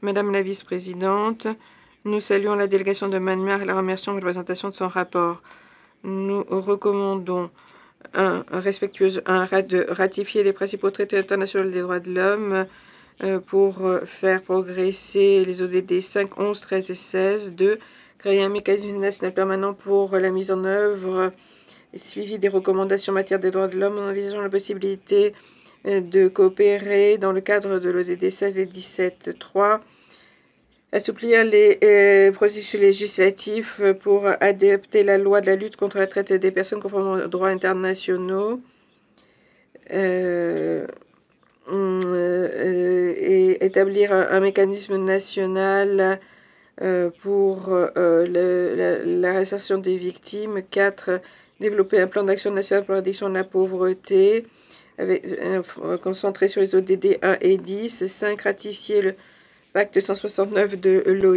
Madame la vice-présidente, nous saluons la délégation de Myanmar et la remercions pour la présentation de son rapport. Nous recommandons de ratifier les principaux traités internationaux des droits de l'homme pour faire progresser les ODD 5, 11, 13 et 16. 2. Créer un mécanisme national permanent pour la mise en œuvre et suivi des recommandations en matière des droits de l'homme en envisageant la possibilité de coopérer dans le cadre de l'ODD 16 et 17. 3. Assouplir les processus législatifs pour adapter la loi de la lutte contre la traite des personnes conformément aux droits internationaux et établir un mécanisme national pour la réinsertion des victimes. 4. Développer un plan d'action national pour l'addiction de la pauvreté concentré sur les ODD 1 et 10. 5. Ratifier le pacte 169 de l'OIT